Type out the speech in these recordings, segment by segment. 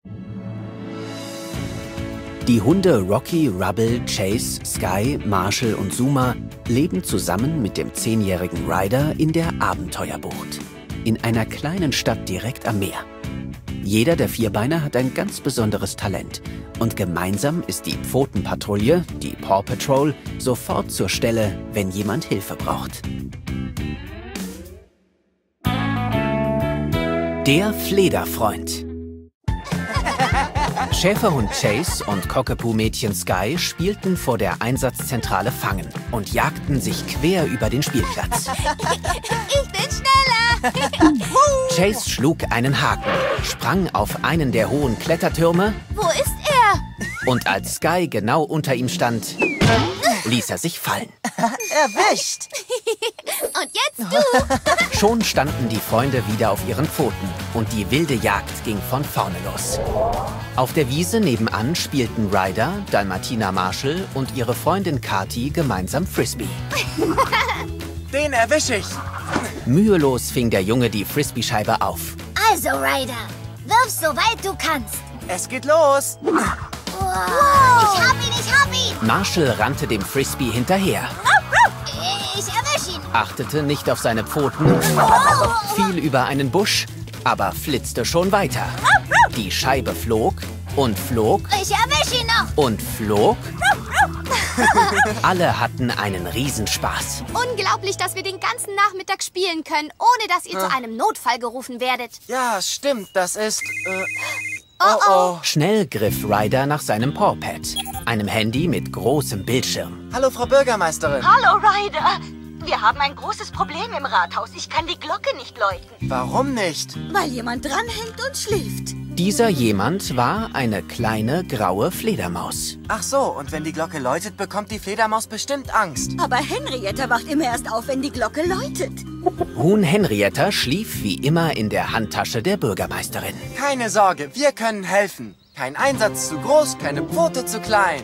Die Hunde Rocky, Rubble, Chase, Sky, Marshall und Zuma leben zusammen mit dem 10-jährigen Ryder in der Abenteuerbucht. In einer kleinen Stadt direkt am Meer. Jeder der Vierbeiner hat ein ganz besonderes Talent. Und gemeinsam ist die Pfotenpatrouille, die Paw Patrol, sofort zur Stelle, wenn jemand Hilfe braucht. Der Flederfreund. Schäferhund Chase und Cockapoo-Mädchen Sky spielten vor der Einsatzzentrale Fangen und jagten sich quer über den Spielplatz. Ich bin schneller! Chase schlug einen Haken, sprang auf einen der hohen Klettertürme. Wo ist er? Und als Sky genau unter ihm stand, ließ er sich fallen. Erwischt! Und jetzt du! Schon standen die Freunde wieder auf ihren Pfoten und die wilde Jagd ging von vorne los. Auf der Wiese nebenan spielten Ryder, Dalmatiner Marshall und ihre Freundin Kati gemeinsam Frisbee. Den erwische ich! Mühelos fing der Junge die Frisbee-Scheibe auf. Also, Ryder, wirf so weit du kannst. Es geht los! Wow. Ich hab ihn! Marshall rannte dem Frisbee hinterher, Ich erwisch ihn! achtete nicht auf seine Pfoten, fiel über einen Busch, aber flitzte schon weiter. Die Scheibe flog und flog Ich erwisch ihn noch! und flog. Alle hatten einen Riesenspaß. Unglaublich, dass wir den ganzen Nachmittag spielen können, ohne dass ihr zu einem Notfall gerufen werdet. Ja, stimmt, das ist... Oh. Schnell griff Ryder nach seinem Pawpad, einem Handy mit großem Bildschirm. Hallo, Frau Bürgermeisterin. Hallo, Ryder. Wir haben ein großes Problem im Rathaus. Ich kann die Glocke nicht läuten. Warum nicht? Weil jemand dranhängt und schläft. Dieser jemand war eine kleine graue Fledermaus. Ach so, und wenn die Glocke läutet, bekommt die Fledermaus bestimmt Angst. Aber Henrietta wacht immer erst auf, wenn die Glocke läutet. Huhn Henrietta schlief wie immer in der Handtasche der Bürgermeisterin. Keine Sorge, wir können helfen. Kein Einsatz zu groß, keine Pfote zu klein.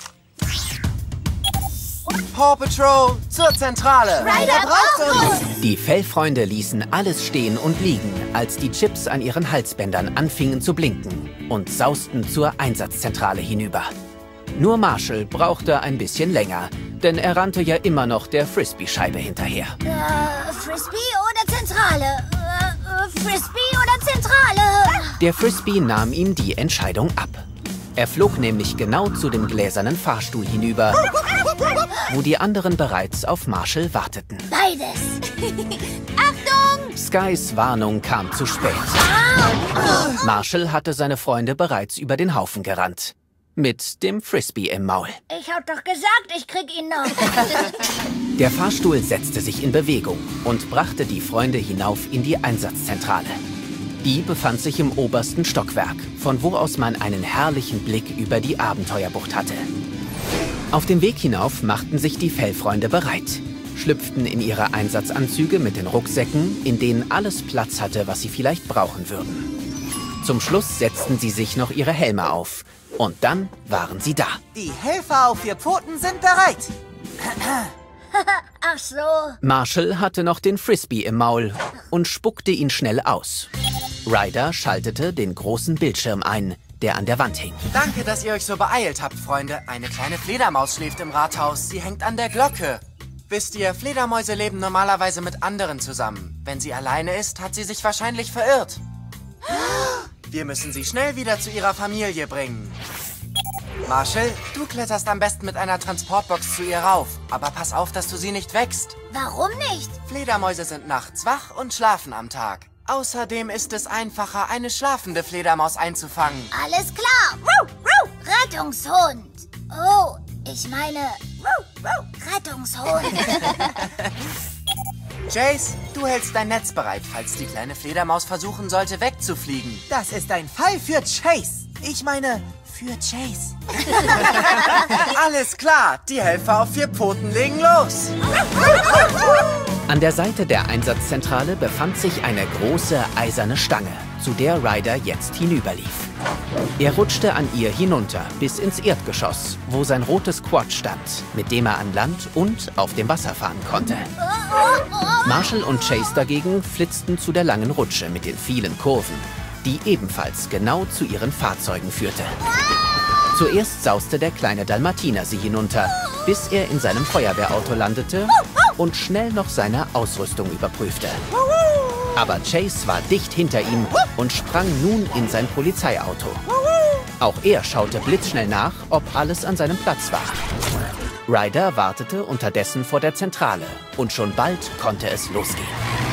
Paw Patrol zur Zentrale. Ryder braucht uns! Die Fellfreunde ließen alles stehen und liegen, als die Chips an ihren Halsbändern anfingen zu blinken und sausten zur Einsatzzentrale hinüber. Nur Marshall brauchte ein bisschen länger, denn er rannte ja immer noch der Frisbee-Scheibe hinterher. Frisbee oder Zentrale? Frisbee oder Zentrale? Der Frisbee nahm ihm die Entscheidung ab. Er flog nämlich genau zu dem gläsernen Fahrstuhl hinüber, wo die anderen bereits auf Marshall warteten. Beides. Achtung! Skys Warnung kam zu spät. Marshall hatte seine Freunde bereits über den Haufen gerannt. Mit dem Frisbee im Maul. Ich hab doch gesagt, ich krieg ihn noch. Der Fahrstuhl setzte sich in Bewegung und brachte die Freunde hinauf in die Einsatzzentrale. Die befand sich im obersten Stockwerk, von wo aus man einen herrlichen Blick über die Abenteuerbucht hatte. Auf dem Weg hinauf machten sich die Fellfreunde bereit, schlüpften in ihre Einsatzanzüge mit den Rucksäcken, in denen alles Platz hatte, was sie vielleicht brauchen würden. Zum Schluss setzten sie sich noch ihre Helme auf und dann waren sie da. Die Helfer auf 4 Pfoten sind bereit. Ach so. Marshall hatte noch den Frisbee im Maul und spuckte ihn schnell aus. Ryder schaltete den großen Bildschirm ein, der an der Wand hing. Danke, dass ihr euch so beeilt habt, Freunde. Eine kleine Fledermaus schläft im Rathaus. Sie hängt an der Glocke. Wisst ihr, Fledermäuse leben normalerweise mit anderen zusammen. Wenn sie alleine ist, hat sie sich wahrscheinlich verirrt. Wir müssen sie schnell wieder zu ihrer Familie bringen. Marshall, du kletterst am besten mit einer Transportbox zu ihr rauf. Aber pass auf, dass du sie nicht wächst. Warum nicht? Fledermäuse sind nachts wach und schlafen am Tag. Außerdem ist es einfacher, eine schlafende Fledermaus einzufangen. Alles klar. Rettungshund. Oh, ich meine Rettungshund. Chase, du hältst dein Netz bereit, falls die kleine Fledermaus versuchen sollte, wegzufliegen. Das ist ein Fall für Chase. Ich meine, für Chase. Alles klar, die Helfer auf 4 Pfoten legen los. An der Seite der Einsatzzentrale befand sich eine große eiserne Stange, zu der Ryder jetzt hinüberlief. Er rutschte an ihr hinunter bis ins Erdgeschoss, wo sein rotes Quad stand, mit dem er an Land und auf dem Wasser fahren konnte. Marshall und Chase dagegen flitzten zu der langen Rutsche mit den vielen Kurven. die ebenfalls genau zu ihren Fahrzeugen führte. Zuerst sauste der kleine Dalmatiner sie hinunter, bis er in seinem Feuerwehrauto landete und schnell noch seine Ausrüstung überprüfte. Aber Chase war dicht hinter ihm und sprang nun in sein Polizeiauto. Auch er schaute blitzschnell nach, ob alles an seinem Platz war. Ryder wartete unterdessen vor der Zentrale und schon bald konnte es losgehen.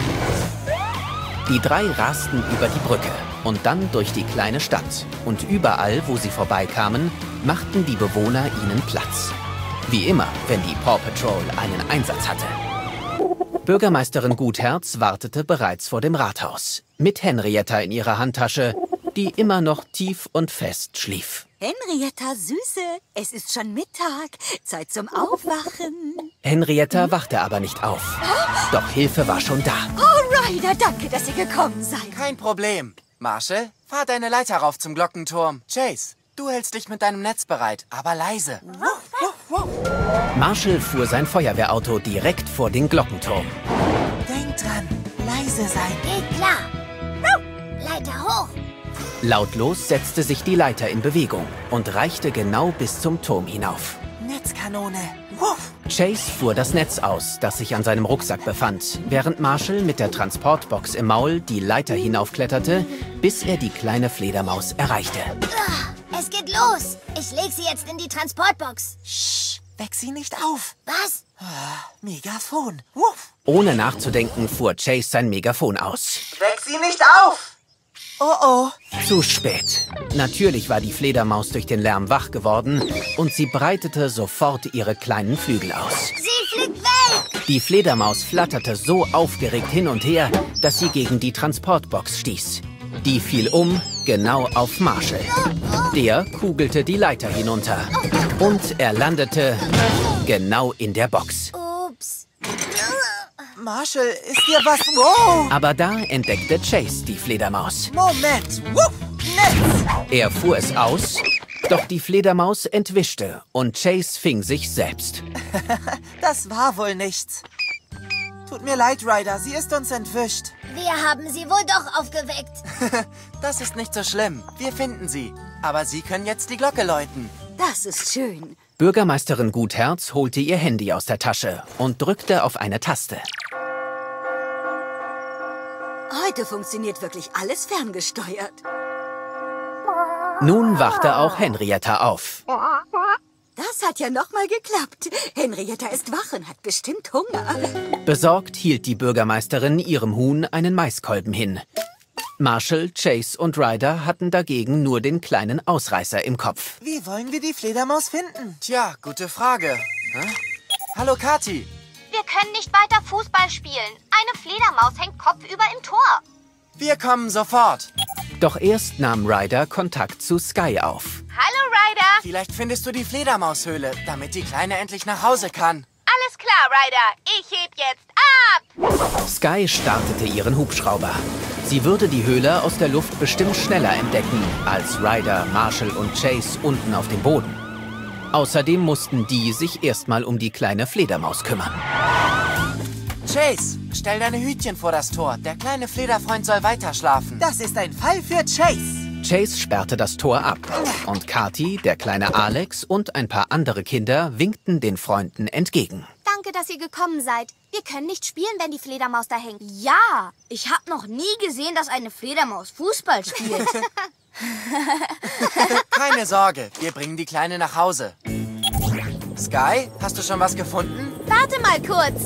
Die drei rasten über die Brücke und dann durch die kleine Stadt. Und überall, wo sie vorbeikamen, machten die Bewohner ihnen Platz. Wie immer, wenn die Paw Patrol einen Einsatz hatte. Bürgermeisterin Gutherz wartete bereits vor dem Rathaus, mit Henrietta in ihrer Handtasche, die immer noch tief und fest schlief. Henrietta, Süße, es ist schon Mittag. Zeit zum Aufwachen. Henrietta wachte aber nicht auf. Doch Hilfe war schon da. Oh, Ryder, danke, dass ihr gekommen seid. Kein Problem. Marshall, fahr deine Leiter rauf zum Glockenturm. Chase, du hältst dich mit deinem Netz bereit, aber leise. Marshall fuhr sein Feuerwehrauto direkt vor den Glockenturm. Denk dran, leise sein. Geht klar. Leiter hoch. Lautlos setzte sich die Leiter in Bewegung und reichte genau bis zum Turm hinauf. Netzkanone. Chase fuhr das Netz aus, das sich an seinem Rucksack befand, während Marshall mit der Transportbox im Maul die Leiter hinaufkletterte, bis er die kleine Fledermaus erreichte. Es geht los. Ich leg sie jetzt in die Transportbox. Shh, weck sie nicht auf. Was? Megafon. Ohne nachzudenken fuhr Chase sein Megafon aus. Weck sie nicht auf. Oh oh. Zu spät. Natürlich war die Fledermaus durch den Lärm wach geworden und sie breitete sofort ihre kleinen Flügel aus. Sie fliegt weg. Die Fledermaus flatterte so aufgeregt hin und her, dass sie gegen die Transportbox stieß. Die fiel genau auf Marshall. Der kugelte die Leiter hinunter und er landete genau in der Box. Ups. Marshall, ist dir was... Wow. Aber da entdeckte Chase die Fledermaus. Moment. Netz. Er fuhr es aus, doch die Fledermaus entwischte und Chase fing sich selbst. Das war wohl nichts. Tut mir leid, Ryder, sie ist uns entwischt. Wir haben sie wohl doch aufgeweckt. Das ist nicht so schlimm. Wir finden sie. Aber Sie können jetzt die Glocke läuten. Das ist schön. Bürgermeisterin Gutherz holte ihr Handy aus der Tasche und drückte auf eine Taste. Heute funktioniert wirklich alles ferngesteuert. Nun wachte auch Henrietta auf. Das hat ja noch mal geklappt. Henrietta ist wach und hat bestimmt Hunger. Besorgt hielt die Bürgermeisterin ihrem Huhn einen Maiskolben hin. Marshall, Chase und Ryder hatten dagegen nur den kleinen Ausreißer im Kopf. Wie wollen wir die Fledermaus finden? Tja, gute Frage. Hallo, Kathi. Wir können nicht weiter Fußball spielen. Eine Fledermaus hängt kopfüber im Tor. Wir kommen sofort. Doch erst nahm Ryder Kontakt zu Sky auf. Hallo, Ryder. Vielleicht findest du die Fledermaushöhle, damit die Kleine endlich nach Hause kann. Alles klar, Ryder. Ich heb jetzt ab. Sky startete ihren Hubschrauber. Sie würde die Höhle aus der Luft bestimmt schneller entdecken als Ryder, Marshall und Chase unten auf dem Boden. Außerdem mussten die sich erstmal um die kleine Fledermaus kümmern. Chase, stell deine Hütchen vor das Tor. Der kleine Flederfreund soll weiter schlafen. Das ist ein Fall für Chase. Chase sperrte das Tor ab und Kathi, der kleine Alex und ein paar andere Kinder winkten den Freunden entgegen. Danke, dass ihr gekommen seid. Wir können nicht spielen, wenn die Fledermaus da hängt. Ja, ich habe noch nie gesehen, dass eine Fledermaus Fußball spielt. Keine Sorge, wir bringen die Kleine nach Hause. Sky, hast du schon was gefunden? Warte mal kurz.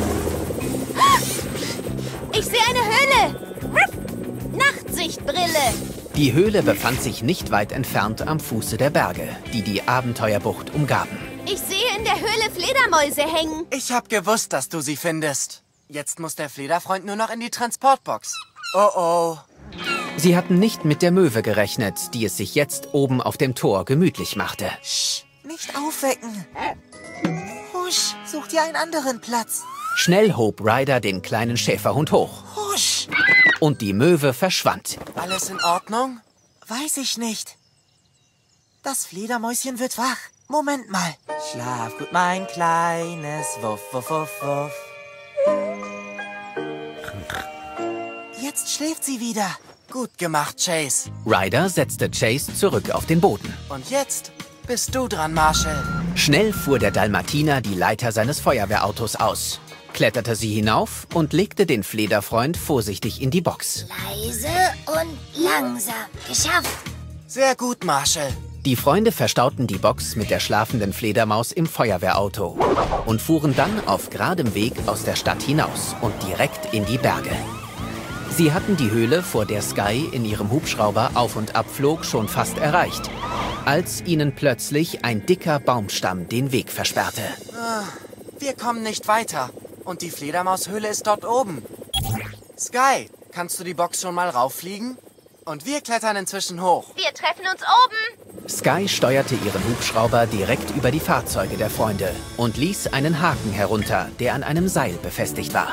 Ich sehe eine Höhle. Nachtsichtbrille. Die Höhle befand sich nicht weit entfernt am Fuße der Berge, die die Abenteuerbucht umgaben. Ich sehe in der Höhle Fledermäuse hängen. Ich hab gewusst, dass du sie findest. Jetzt muss der Flederfreund nur noch in die Transportbox. Oh oh. Sie hatten nicht mit der Möwe gerechnet, die es sich jetzt oben auf dem Tor gemütlich machte. Sch, nicht aufwecken. Husch, such dir einen anderen Platz. Schnell hob Ryder den kleinen Schäferhund hoch. Husch. Und die Möwe verschwand. Alles in Ordnung? Weiß ich nicht. Das Fledermäuschen wird wach. Moment mal. Schlaf gut, mein kleines Wuff, wuff, wuff, wuff. Jetzt schläft sie wieder. Gut gemacht, Chase. Ryder setzte Chase zurück auf den Boden. Und jetzt bist du dran, Marshall. Schnell fuhr der Dalmatiner die Leiter seines Feuerwehrautos aus, kletterte sie hinauf und legte den Flederfreund vorsichtig in die Box. Leise und langsam. Geschafft. Sehr gut, Marshall. Die Freunde verstauten die Box mit der schlafenden Fledermaus im Feuerwehrauto und fuhren dann auf geradem Weg aus der Stadt hinaus und direkt in die Berge. Sie hatten die Höhle, vor der Sky in ihrem Hubschrauber auf und ab flog, schon fast erreicht, als ihnen plötzlich ein dicker Baumstamm den Weg versperrte. Wir kommen nicht weiter. Und die Fledermaushöhle ist dort oben. Sky, kannst du die Box schon mal rauffliegen? Und wir klettern inzwischen hoch. Wir treffen uns oben. Sky steuerte ihren Hubschrauber direkt über die Fahrzeuge der Freunde und ließ einen Haken herunter, der an einem Seil befestigt war.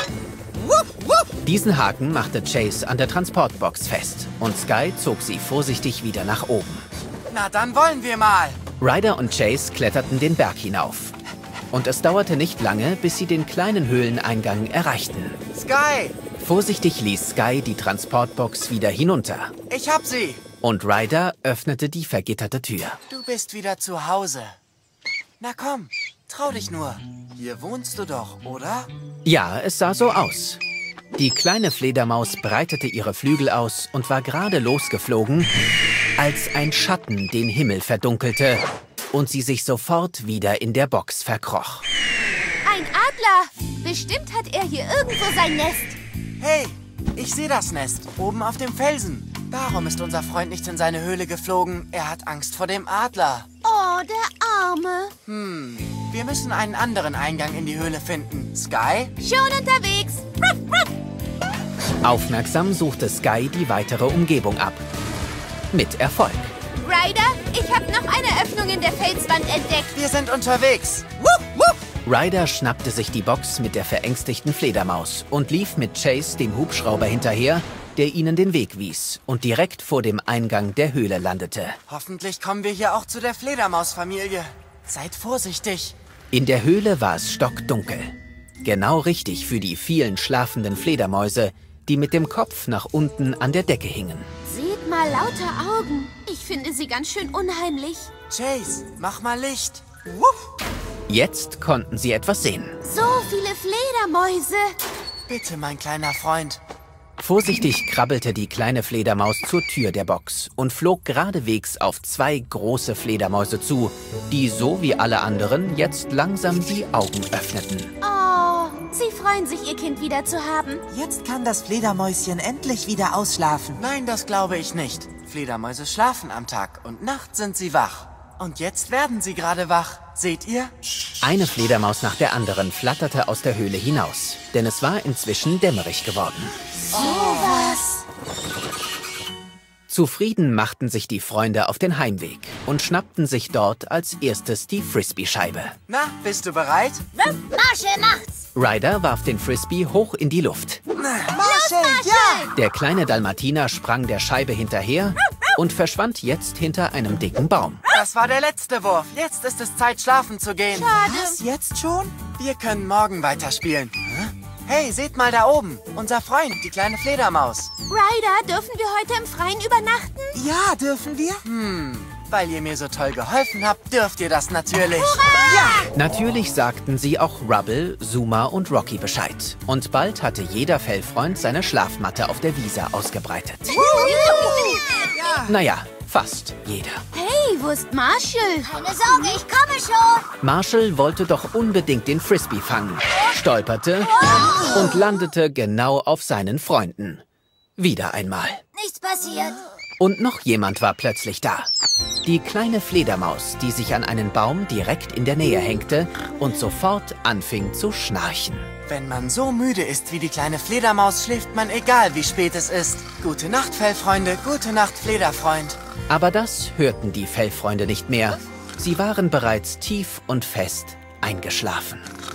Diesen Haken machte Chase an der Transportbox fest und Sky zog sie vorsichtig wieder nach oben. Na, dann wollen wir mal. Ryder und Chase kletterten den Berg hinauf. Und es dauerte nicht lange, bis sie den kleinen Höhleneingang erreichten. Sky, Vorsichtig ließ Sky die Transportbox wieder hinunter. ich hab sie. Und Ryder öffnete die vergitterte Tür. Du bist wieder zu Hause. Na komm, trau dich nur. Hier wohnst du doch, oder? Ja, es sah so aus. Die kleine Fledermaus breitete ihre Flügel aus und war gerade losgeflogen, als ein Schatten den Himmel verdunkelte und sie sich sofort wieder in der Box verkroch. Ein Adler. Bestimmt hat er hier irgendwo sein Nest. Hey, ich sehe das Nest, oben auf dem Felsen. Darum ist unser Freund nicht in seine Höhle geflogen. Er hat Angst vor dem Adler. Oh, der Arme. Wir müssen einen anderen Eingang in die Höhle finden. Sky? Schon unterwegs. Ruff, ruff. Aufmerksam suchte Sky die weitere Umgebung ab. Mit Erfolg. Ryder, ich habe noch eine Öffnung in der Felswand entdeckt. Wir sind unterwegs. Ryder schnappte sich die Box mit der verängstigten Fledermaus und lief mit Chase, dem Hubschrauber, hinterher, der ihnen den Weg wies und direkt vor dem Eingang der Höhle landete. Hoffentlich kommen wir hier auch zu der Fledermausfamilie. Seid vorsichtig. In der Höhle war es stockdunkel. Genau richtig für die vielen schlafenden Fledermäuse, die mit dem Kopf nach unten an der Decke hingen. Seht mal lauter Augen. Ich finde sie ganz schön unheimlich. Chase, mach mal Licht. Jetzt konnten sie etwas sehen. So viele Fledermäuse. Bitte, mein kleiner Freund. Vorsichtig krabbelte die kleine Fledermaus zur Tür der Box und flog geradewegs auf 2 große Fledermäuse zu, die so wie alle anderen jetzt langsam die Augen öffneten. Oh, sie freuen sich, ihr Kind wieder zu haben. Jetzt kann das Fledermäuschen endlich wieder ausschlafen. Nein, das glaube ich nicht. Fledermäuse schlafen am Tag und nachts sind sie wach. Und jetzt werden sie gerade wach. Seht ihr? Eine Fledermaus nach der anderen flatterte aus der Höhle hinaus, denn es war inzwischen dämmerig geworden. Was? Zufrieden machten sich die Freunde auf den Heimweg und schnappten sich dort als erstes die Frisbee-Scheibe. Na, bist du bereit? Marshall macht's. Ryder warf den Frisbee hoch in die Luft. Marshall, ja! Der kleine Dalmatiner sprang der Scheibe hinterher und verschwand jetzt hinter einem dicken Baum. Das war der letzte Wurf. Jetzt ist es Zeit, schlafen zu gehen. Was, jetzt schon? Wir können morgen weiterspielen. Hey, seht mal da oben. Unser Freund, die kleine Fledermaus. Ryder, dürfen wir heute im Freien übernachten? Ja, dürfen wir? Weil ihr mir so toll geholfen habt, dürft ihr das natürlich. Natürlich sagten sie auch Rubble, Zuma und Rocky Bescheid. Und bald hatte jeder Fellfreund seine Schlafmatte auf der Wiese ausgebreitet. Naja, fast jeder. Hey, wo ist Marshall? Keine Sorge, ich komme schon. Marshall wollte doch unbedingt den Frisbee fangen, stolperte und landete genau auf seinen Freunden. Wieder einmal. Nichts passiert. Und noch jemand war plötzlich da. Die kleine Fledermaus, die sich an einen Baum direkt in der Nähe hängte und sofort anfing zu schnarchen. Wenn man so müde ist wie die kleine Fledermaus, schläft man egal, wie spät es ist. Gute Nacht, Fellfreunde. Gute Nacht, Flederfreund. Aber das hörten die Fellfreunde nicht mehr. Sie waren bereits tief und fest eingeschlafen.